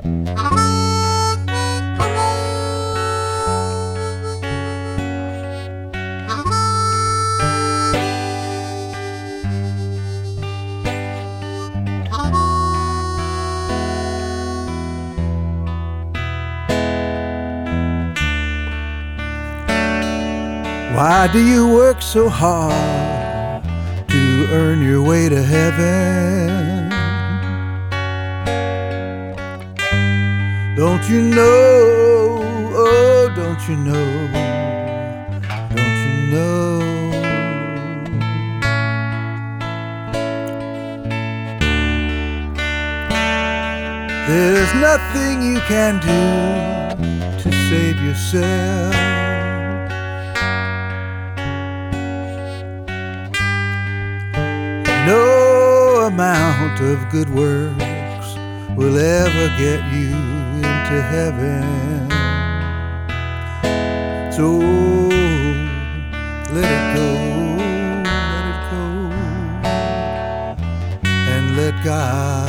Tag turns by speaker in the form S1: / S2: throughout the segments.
S1: Why do you work so hard to earn your way to heaven? Don't you know, oh, don't you know, don't you know? There's nothing you can do to save yourself. No amount of good works will ever get you into heaven. So let it go, and let God.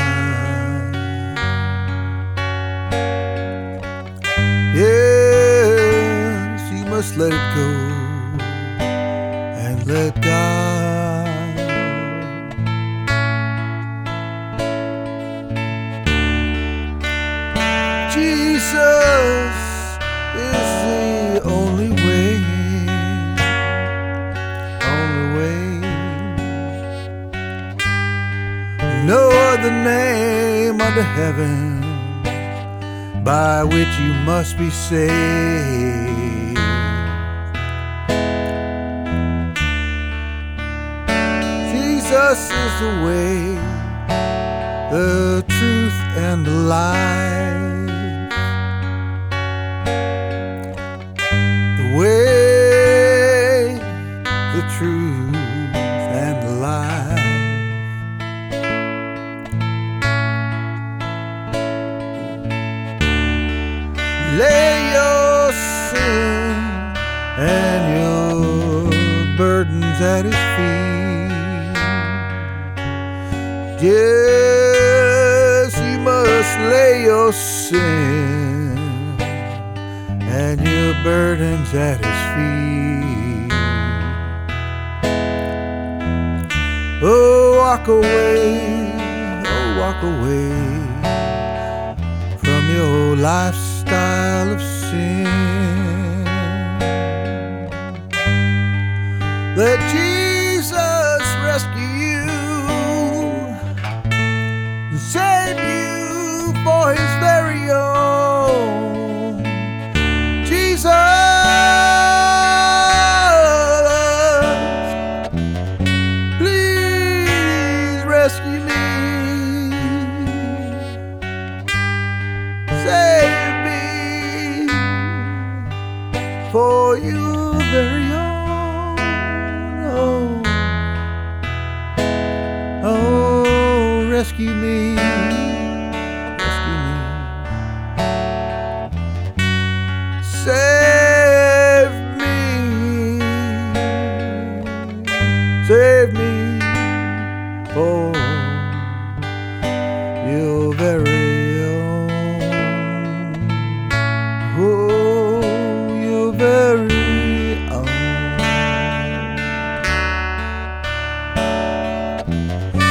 S1: Yes, you must let it go and let God. Jesus is the only way, only way. No other name under heaven by which you must be saved. Jesus is the way, the truth and the life. The way, the truth and the life. Lay your sin and your burdens at His feet. Yes, you must lay your sin and your burdens at His feet. Oh, walk away from your lifestyle of sin. Let Jesus rescue you and save you for His very own. Jesus, please rescue me. Save me for you very own. Oh, rescue me, rescue me. Save me, save me for your very very own.